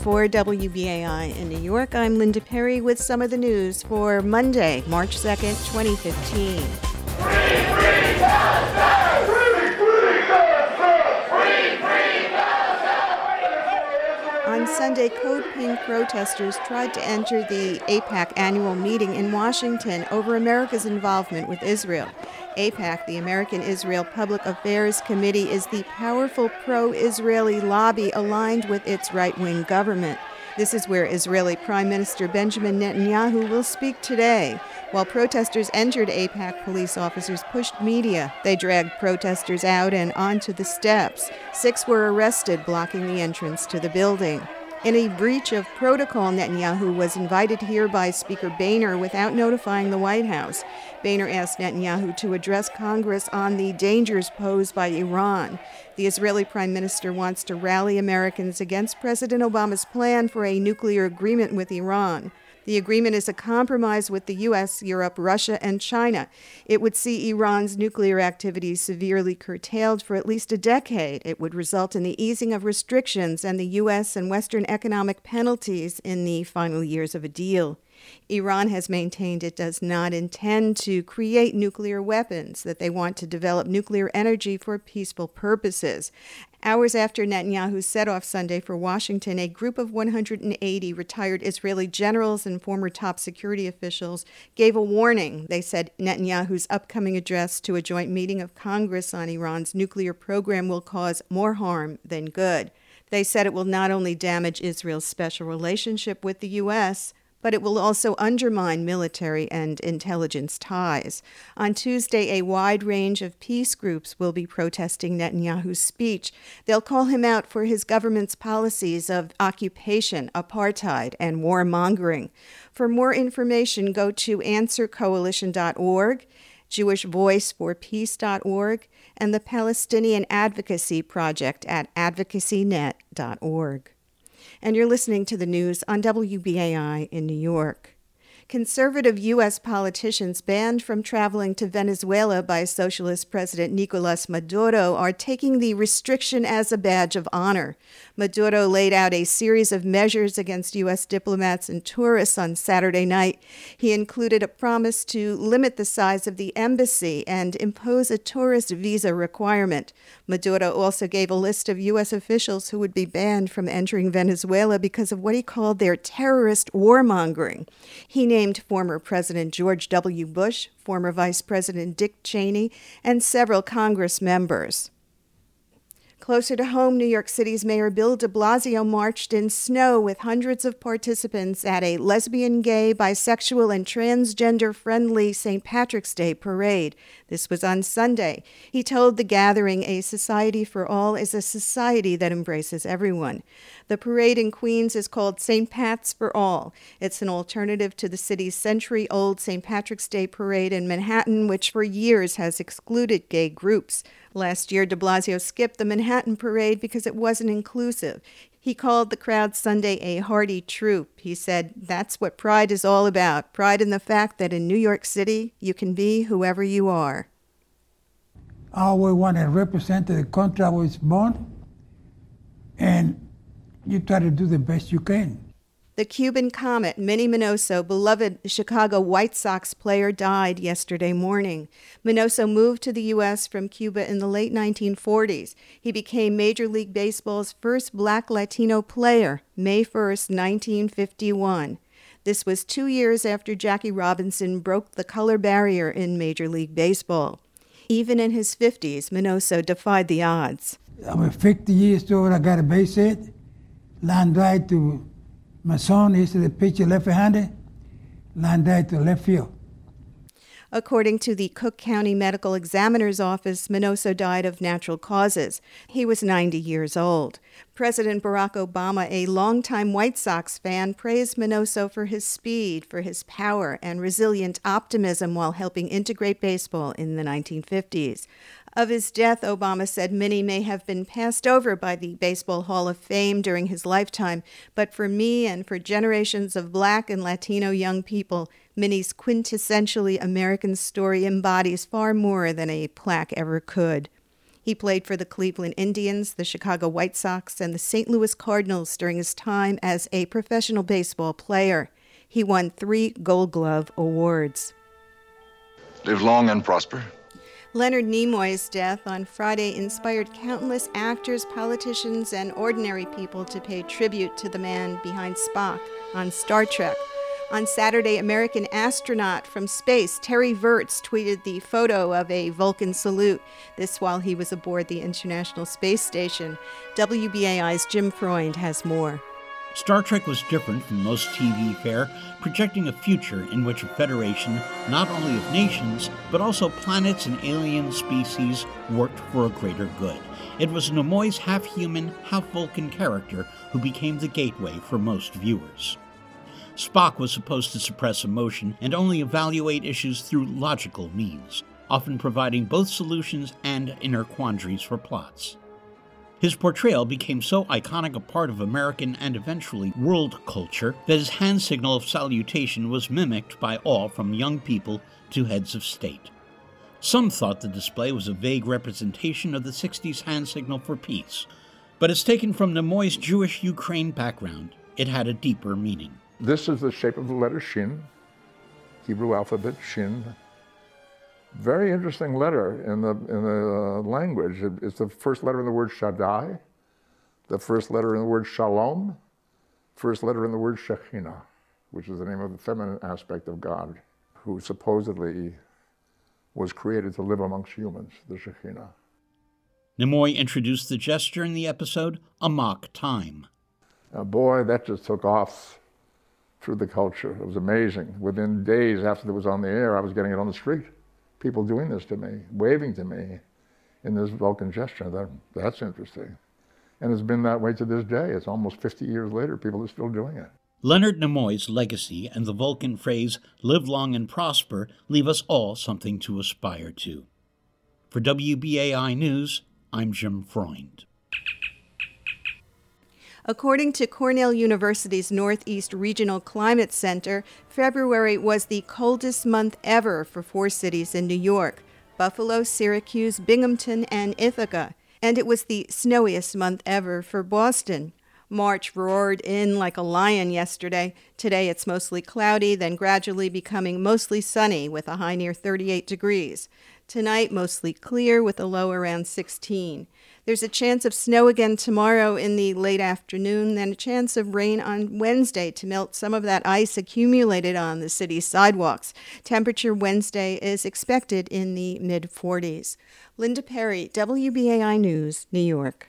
For WBAI in New York, I'm Linda Perry with some of the news for Monday, March 2nd, 2015. On Sunday, Code Pink protesters tried to enter the AIPAC annual meeting in Washington over America's involvement with Israel. AIPAC, the American Israel Public Affairs Committee, is the powerful pro-Israeli lobby aligned with its right-wing government. This is where Israeli Prime Minister Benjamin Netanyahu will speak today. While protesters entered AIPAC, police officers pushed media. They dragged protesters out and onto the steps. 6 were arrested, blocking the entrance to the building. In a breach of protocol, Netanyahu was invited here by Speaker Boehner without notifying the White House. Boehner asked Netanyahu to address Congress on the dangers posed by Iran. The Israeli Prime Minister wants to rally Americans against President Obama's plan for a nuclear agreement with Iran. The agreement is a compromise with the U.S., Europe, Russia, and China. It would see Iran's nuclear activities severely curtailed for at least a decade. It would result in the easing of restrictions and the U.S. and Western economic penalties in the final years of a deal. Iran has maintained it does not intend to create nuclear weapons, that they want to develop nuclear energy for peaceful purposes. Hours after Netanyahu set off Sunday for Washington, a group of 180 retired Israeli generals and former top security officials gave a warning. They said Netanyahu's upcoming address to a joint meeting of Congress on Iran's nuclear program will cause more harm than good. They said it will not only damage Israel's special relationship with the U.S., but it will also undermine military and intelligence ties. On Tuesday, a wide range of peace groups will be protesting Netanyahu's speech. They'll call him out for his government's policies of occupation, apartheid, and warmongering. For more information, go to answercoalition.org, jewishvoiceforpeace.org, and the Palestinian Advocacy Project at advocacynet.org. And you're listening to the news on WBAI in New York. Conservative U.S. politicians banned from traveling to Venezuela by Socialist President Nicolas Maduro are taking the restriction as a badge of honor. Maduro laid out a series of measures against U.S. diplomats and tourists on Saturday night. He included a promise to limit the size of the embassy and impose a tourist visa requirement. Maduro also gave a list of U.S. officials who would be banned from entering Venezuela because of what he called their terrorist warmongering. He named former President George W. Bush, former Vice President Dick Cheney, and several Congress members. Closer to home, New York City's Mayor Bill de Blasio marched in snow with hundreds of participants at a lesbian, gay, bisexual, and transgender-friendly St. Patrick's Day parade. This was on Sunday. He told the gathering, "A society for all is a society that embraces everyone." The parade in Queens is called St. Pat's for All. It's an alternative to the city's century-old St. Patrick's Day parade in Manhattan, which for years has excluded gay groups. Last year, de Blasio skipped the Manhattan parade because it wasn't inclusive. He called the crowd Sunday a hardy troop. He said, "That's what pride is all about. Pride in the fact that in New York City, you can be whoever you are." I always want to represent the country I was born, and you try to do the best you can. The Cuban Comet, Minnie Minoso, beloved Chicago White Sox player, died yesterday morning. Minoso moved to the U.S. from Cuba in the late 1940s. He became Major League Baseball's first black Latino player, May 1st, 1951. This was 2 years after Jackie Robinson broke the color barrier in Major League Baseball. Even in his 50s, Minoso defied the odds. I'm 50 years old, I got a base hit, line drive to my son. He's the pitcher left-handed, line drive to left field. According to the Cook County Medical Examiner's Office, Minoso died of natural causes. He was 90 years old. President Barack Obama, a longtime White Sox fan, praised Minoso for his speed, for his power, and resilient optimism while helping integrate baseball in the 1950s. Of his death, Obama said Minnie may have been passed over by the Baseball Hall of Fame during his lifetime, but for me and for generations of Black and Latino young people, Minnie's quintessentially American story embodies far more than a plaque ever could. He played for the Cleveland Indians, the Chicago White Sox, and the St. Louis Cardinals during his time as a professional baseball player. He won 3 Gold Glove awards. Live long and prosper. Leonard Nimoy's death on Friday inspired countless actors, politicians, and ordinary people to pay tribute to the man behind Spock on Star Trek. On Saturday, American astronaut from space Terry Virts tweeted the photo of a Vulcan salute, this while he was aboard the International Space Station. WBAI's Jim Freund has more. Star Trek was different from most TV fare, projecting a future in which a federation, not only of nations, but also planets and alien species, worked for a greater good. It was Nimoy's half-human, half-Vulcan character who became the gateway for most viewers. Spock was supposed to suppress emotion and only evaluate issues through logical means, often providing both solutions and inner quandaries for plots. His portrayal became so iconic a part of American and eventually world culture that his hand signal of salutation was mimicked by all from young people to heads of state. Some thought the display was a vague representation of the 60s hand signal for peace, but as taken from Nimoy's Jewish Ukraine background, it had a deeper meaning. This is the shape of the letter Shin, Hebrew alphabet Shin. Very interesting letter in the language. It's the first letter in the word Shaddai, the first letter in the word Shalom, first letter in the word Shekhinah, which is the name of the feminine aspect of God, who supposedly was created to live amongst humans, the Shekhinah. Nimoy introduced the gesture in the episode, a mock time. Now, boy, that just took off through the culture. It was amazing. Within days after it was on the air, I was getting it on the street. People doing this to me, waving to me in this Vulcan gesture. That's interesting. And it's been that way to this day. It's almost 50 years later, people are still doing it. Leonard Nimoy's legacy and the Vulcan phrase, live long and prosper, leave us all something to aspire to. For WBAI News, I'm Jim Freund. According to Cornell University's Northeast Regional Climate Center, February was the coldest month ever for 4 cities in New York: Buffalo, Syracuse, Binghamton, and Ithaca. And it was the snowiest month ever for Boston. March roared in like a lion yesterday. Today it's mostly cloudy, then gradually becoming mostly sunny with a high near 38 degrees. Tonight, mostly clear with a low around 16. There's a chance of snow again tomorrow in the late afternoon, then a chance of rain on Wednesday to melt some of that ice accumulated on the city's sidewalks. Temperature Wednesday is expected in the mid-40s. Linda Perry, WBAI News, New York.